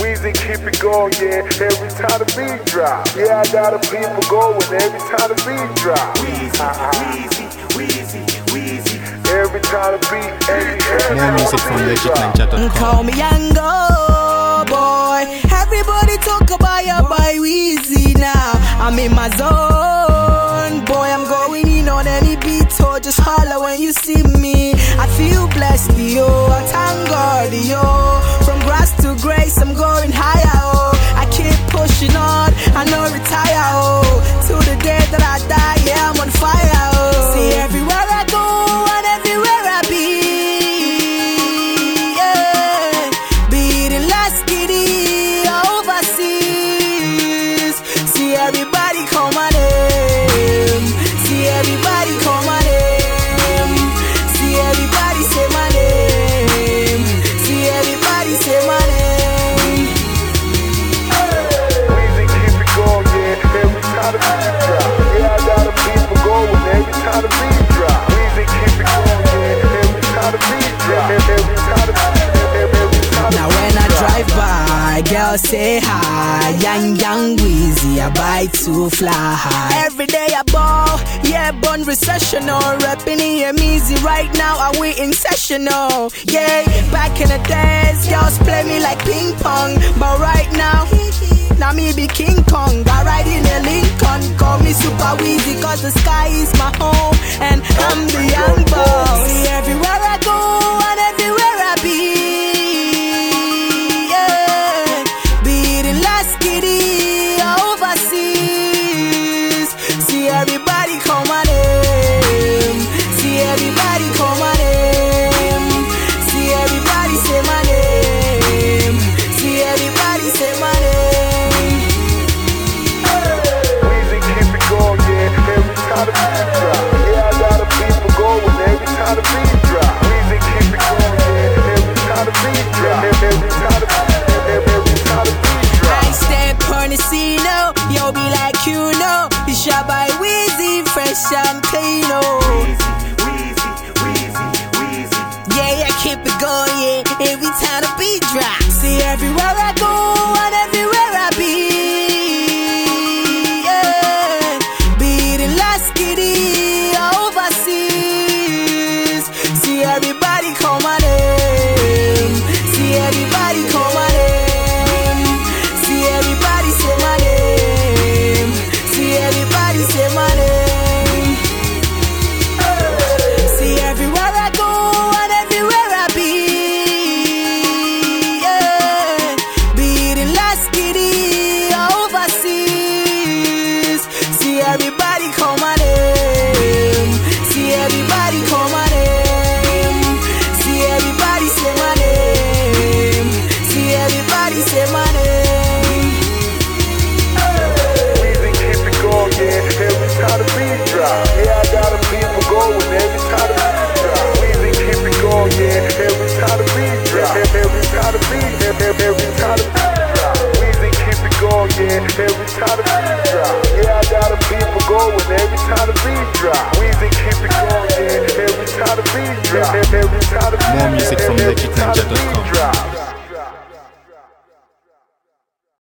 Weezy keep it going, yeah, every time the beat drop. Yeah, I got the people going every time the beat drop. Weezy, every time the beat. More music from legitninja.com. Call me Yango boy. Everybody talk about your boy Weezy now. I'm in my zone, boy. I'm going in on any beat, so just holler when you see me. I feel blessed, yo. I thank God, yo. From grass to grace, I'm going higher, oh. I keep pushing on, I no retire, oh. Till the day that I die, yeah, I'm on fire, oh. See, everywhere I go and everywhere I be, yeah. Be it in Lasky or overseas. See, everybody call my name. See, everybody call my name. See, everybody say my name. See, everybody say my name. Weezy keep it going, yeah, every time the beat drop. Yeah, I got the people going every time the beat drop. Weezy keep it going, yeah, every time the beat drop. Every time the beat. Now when I drive by, girls say hi. Young Weezy, I buy to fly high. Every day I ball, yeah, born recessional. Rapping here easy right now, I we in sessional. Yeah, back in the days, girls play me like ping pong. But right now me be King Kong. I ride in a Lincoln, call me Super Weezy, cause the sky is my home. And I'm the young boss. See, everywhere I go and everywhere I be, yeah. Be it in Lasky or overseas. See, everybody call my name. See, everybody call my name. See, everybody say my name. See, everybody say my name. Weezy keep it going, yeah, every time the beat drop. Yeah, I got the people going every time the beat drop. Weezy keep it going, yeah, every time the beat drop. Every time the beat drop. I step on the scene, oh, yo, be like you know. You shot by Weezy, fresh and clean, oh. Yeah, keep it going, yeah, every time the beat drop. See, everywhere I go and everywhere I be, yeah. Be it in Lasky or overseas. See, everybody call my name. See, everybody call my name. See, everybody say my name. See, everybody say my name. See, everywhere I go and everywhere I be, yeah. Be it in Lasky or overseas. See, everybody call my name. See, everybody call my name. See, everybody say my name. See, everybody say my name. Weezy keep it going, yeah, every time the beat drop. Yeah, I got the people going every time the beat drop. Weezy keep it going, yeah, every time the beat drop. Every time the beat, every time the beat drop. Weezy keep it going, yeah, every time the beat drop. Yeah, I got the people going every time the beat drop. Weezy keep it going, yeah, every time the beat drop. Every time the beat, More music from every time the beat legitninja.com. drop.